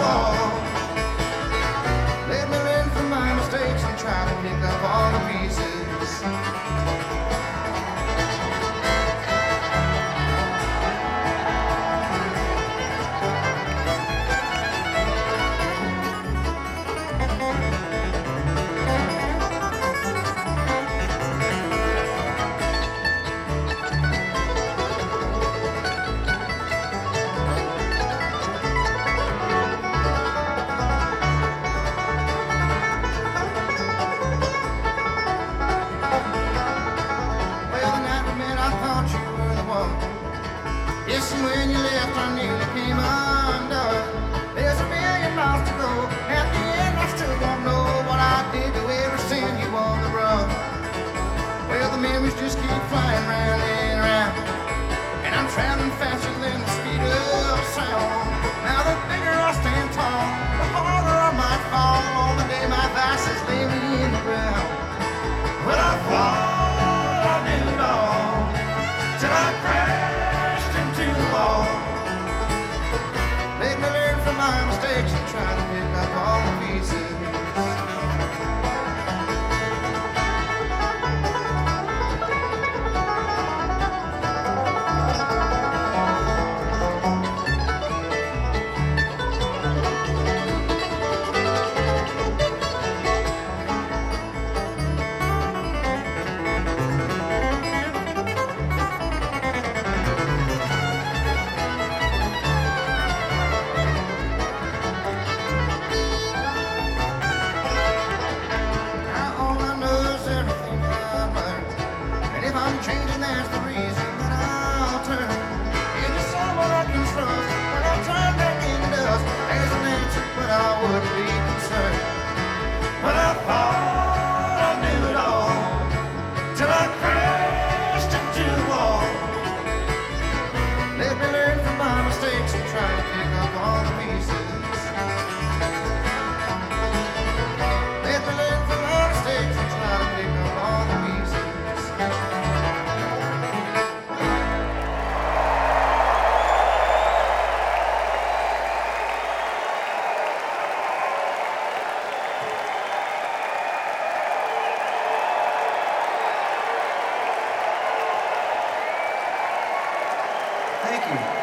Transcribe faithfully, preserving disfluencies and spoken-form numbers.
all. Let me learn from my mistakes and try to pick up all the pieces. Yes, and when you left, I nearly came undone. There's a million miles to go. At the end, I still don't know what I did to ever send you on the run. Well, the memories just keep flying round and round, and I'm traveling faster than the speed of sound. Now the bigger I stand tall, the harder I might fall. On the day my vices lay me in the ground. Well, I thought I knew it all till I crashed into the wall. Let me learn from my mistakes and try to pick up all the pieces. Changing, that's the reason that I'll turn into someone I can trust. When I turn back into dust, there's an answer, but I wouldn't be concerned. But I thought I knew it all till I crashed into the wall. Let me learn from my mistakes and try to pick up all the pieces. Let me learn from my mistakes and try to pick up all the pieces. Thank you.